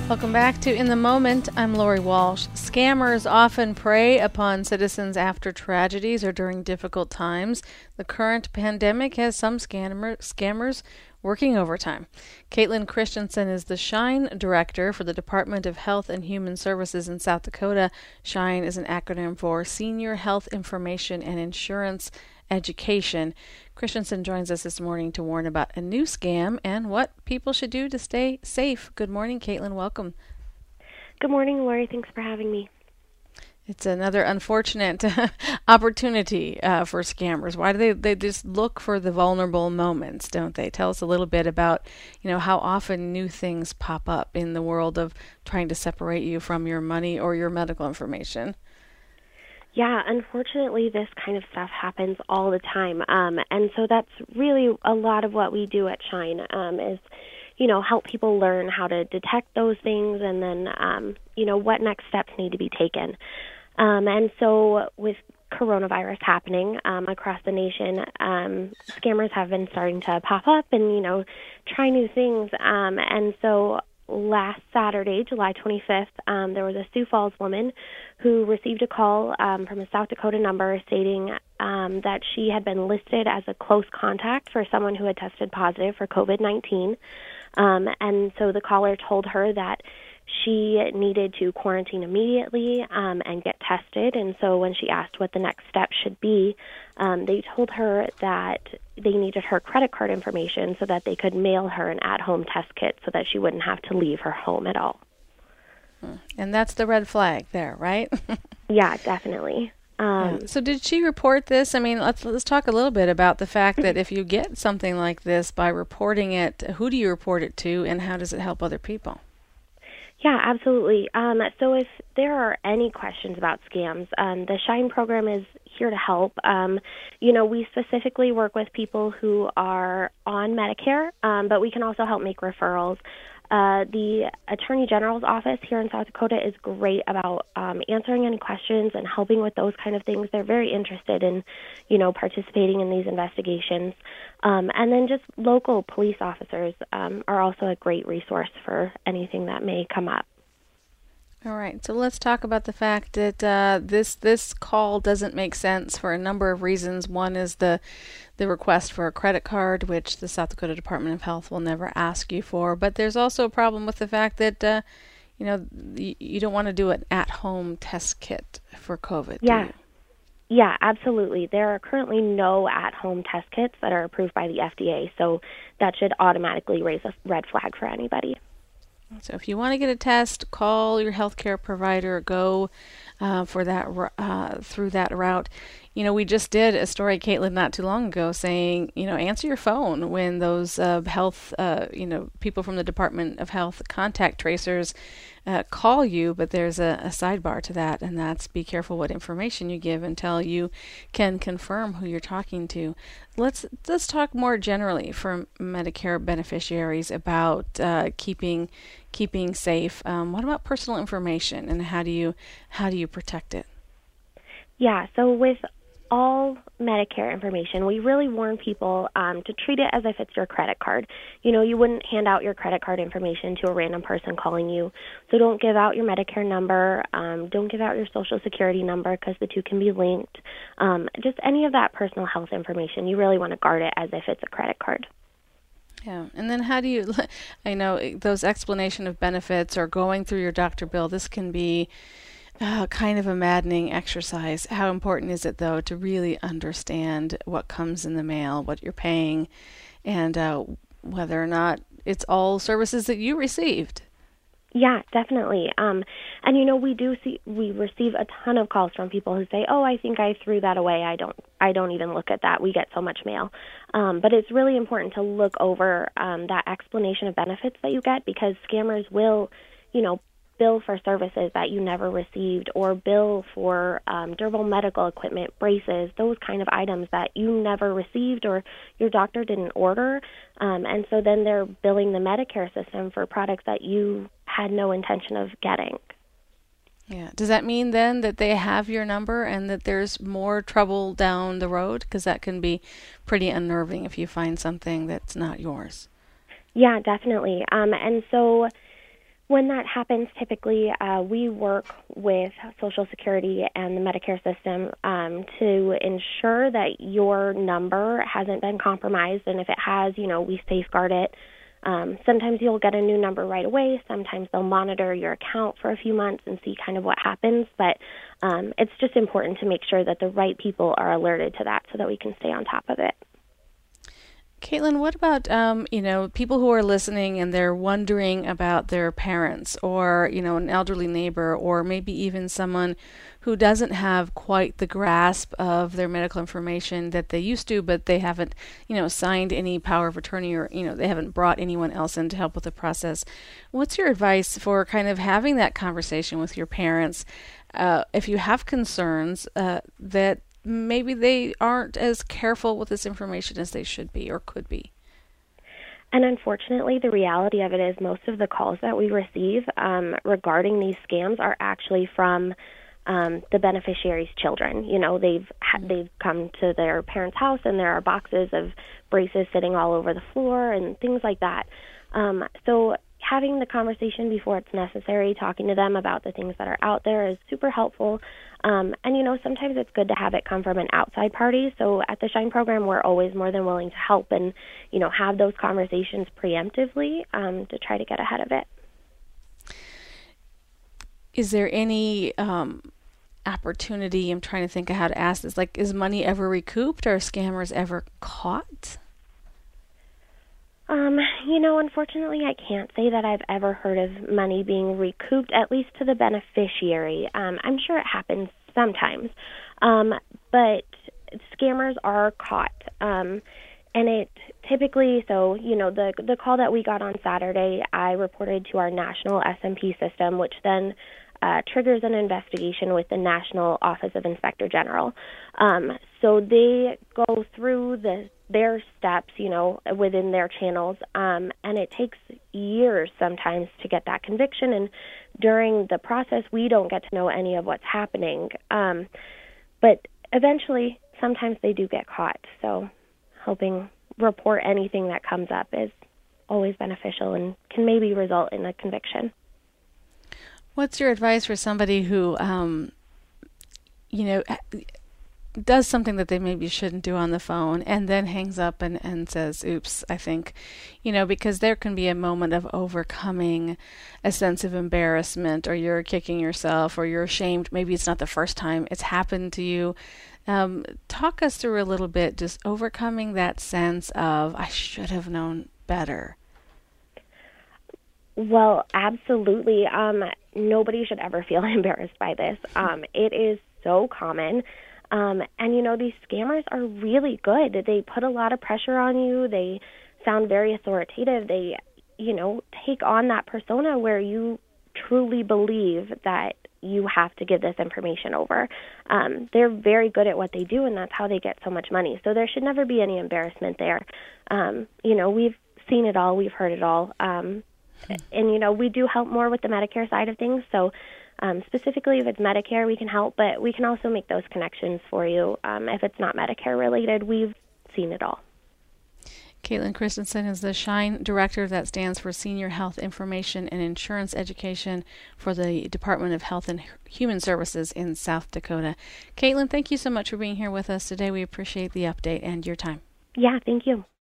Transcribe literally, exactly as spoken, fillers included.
Welcome back to In the Moment. I'm Lori Walsh. Scammers often prey upon citizens after tragedies or during difficult times. The current pandemic has some scammer, scammers working overtime. Caitlin Christensen is the SHINE director for the Department of Health and Human Services in South Dakota. SHINE is an acronym for Senior Health Information and Insurance Education. Christensen joins us this morning to warn about a new scam and what people should do to stay safe. Good morning, Caitlin. Welcome. Good morning, Lori. Thanks for having me. It's another unfortunate opportunity uh, for scammers. Why do they they just look for the vulnerable moments, don't they? Tell us a little bit about, you know, how often new things pop up in the world of trying to separate you from your money or your medical information. Yeah, unfortunately, this kind of stuff happens all the time. Um, and so that's really a lot of what we do at SHINE um, is, you know, help people learn how to detect those things and then, um, you know, what next steps need to be taken. Um, and so with coronavirus happening um, across the nation, um, scammers have been starting to pop up and, you know, try new things. Um, and so last Saturday, July twenty-fifth, um, there was a Sioux Falls woman who received a call um, from a South Dakota number stating um, that she had been listed as a close contact for someone who had tested positive for COVID nineteen. Um, and so the caller told her that she needed to quarantine immediately um, and get tested. And so when she asked what the next step should be, um, they told her that they needed her credit card information so that they could mail her an at-home test kit so that she wouldn't have to leave her home at all. And that's the red flag there, right? Yeah, definitely. Um, yeah. So did she report this? I mean, let's let's talk a little bit about the fact that if you get something like this by reporting it, who do you report it to and how does it help other people? Yeah, absolutely. Um, so if there are any questions about scams, um, the SHINE program is here to help. Um, you know, we specifically work with people who are on Medicare, um, but we can also help make referrals. Uh, the Attorney General's office here in South Dakota is great about um, answering any questions and helping with those kind of things. They're very interested in, you know, participating in these investigations. Um, and then just local police officers um, are also a great resource for anything that may come up. All right, so let's talk about the fact that uh, this this call doesn't make sense for a number of reasons. One is the the request for a credit card, which the South Dakota Department of Health will never ask you for. But there's also a problem with the fact that uh, you know you, you don't want to do an at-home test kit for COVID. Yeah, do you? Yeah, absolutely. There are currently no at-home test kits that are approved by the F D A, so that should automatically raise a red flag for anybody. So if you want to get a test, call your healthcare provider. Go uh, for that uh, through that route. You know, we just did a story, Caitlin, not too long ago, saying, you know, answer your phone when those uh, health, uh, you know, people from the Department of Health contact tracers uh, call you. But there's a, a sidebar to that, and that's be careful what information you give until you can confirm who you're talking to. Let's let's talk more generally for Medicare beneficiaries about uh, keeping keeping safe. Um, what about personal information, and how do you how do you protect it? Yeah, so with all Medicare information, we really warn people um, to treat it as if it's your credit card. You know, you wouldn't hand out your credit card information to a random person calling you. So don't give out your Medicare number. Um, don't give out your Social Security number because the two can be linked. Um, just any of that personal health information, you really want to guard it as if it's a credit card. Yeah, and then how do you, I know those explanation of benefits or going through your doctor bill, this can be Uh, kind of a maddening exercise. How important is it, though, to really understand what comes in the mail, what you're paying, and uh, whether or not it's all services that you received? Yeah, definitely. Um, and you know, we do see we receive a ton of calls from people who say, "Oh, I think I threw that away. I don't. I don't even look at that. We get so much mail." Um, but it's really important to look over um, that explanation of benefits that you get because scammers will, you know, bill for services that you never received or bill for um, durable medical equipment, braces, those kind of items that you never received or your doctor didn't order. Um, and so then they're billing the Medicare system for products that you had no intention of getting. Yeah. Does that mean then that they have your number and that there's more trouble down the road? Because that can be pretty unnerving if you find something that's not yours. Yeah, definitely. Um, and so When that happens, typically uh, we work with Social Security and the Medicare system um, to ensure that your number hasn't been compromised, and if it has, you know, we safeguard it. Um, sometimes you'll get a new number right away. Sometimes they'll monitor your account for a few months and see kind of what happens, but um, it's just important to make sure that the right people are alerted to that so that we can stay on top of it. Caitlin, what about, um, you know, people who are listening and they're wondering about their parents or, you know, an elderly neighbor or maybe even someone who doesn't have quite the grasp of their medical information that they used to, but they haven't, you know, signed any power of attorney or, you know, they haven't brought anyone else in to help with the process. What's your advice for kind of having that conversation with your parents uh, if you have concerns uh, that maybe they aren't as careful with this information as they should be or could be? And unfortunately, the reality of it is most of the calls that we receive um, regarding these scams are actually from um, the beneficiaries' children. You know, they've ha- they've come to their parents' house and there are boxes of braces sitting all over the floor and things like that. Um, so having the conversation before it's necessary, talking to them about the things that are out there is super helpful. Um, and, you know, sometimes it's good to have it come from an outside party. So at the Shine program, we're always more than willing to help and, you know, have those conversations preemptively um, to try to get ahead of it. Is there any um, opportunity, I'm trying to think of how to ask this, like, is money ever recouped or are scammers ever caught? Um, you know, unfortunately, I can't say that I've ever heard of money being recouped, at least to the beneficiary. Um, I'm sure it happens sometimes, um, but scammers are caught. Um, and it typically, so, you know, the the call that we got on Saturday, I reported to our national S M P system, which then uh, triggers an investigation with the National Office of Inspector General. Um, so they go through the their steps, you know, within their channels, um, and it takes years sometimes to get that conviction, and during the process, we don't get to know any of what's happening, um, but eventually, sometimes they do get caught, so helping report anything that comes up is always beneficial and can maybe result in a conviction. What's your advice for somebody who, um, you know, does something that they maybe shouldn't do on the phone and then hangs up and, and says, oops, I think, you know, because there can be a moment of overcoming a sense of embarrassment or you're kicking yourself or you're ashamed. Maybe it's not the first time it's happened to you. Um, talk us through a little bit, just overcoming that sense of, I should have known better. Well, absolutely. Um, nobody should ever feel embarrassed by this. Um, it is so common. Um, and, you know, these scammers are really good. They put a lot of pressure on you. They sound very authoritative. They, you know, take on that persona where you truly believe that you have to give this information over. Um, they're very good at what they do, and that's how they get so much money. So there should never be any embarrassment there. Um, you know, we've seen it all. We've heard it all. Um, and, you know, we do help more with the Medicare side of things. So Um, specifically, if it's Medicare, we can help, but we can also make those connections for you. Um, if it's not Medicare related, we've seen it all. Caitlin Christensen is the SHINE Director, that stands for Senior Health Information and Insurance Education for the Department of Health and Human Services in South Dakota. Caitlin, thank you so much for being here with us today. We appreciate the update and your time. Yeah, thank you.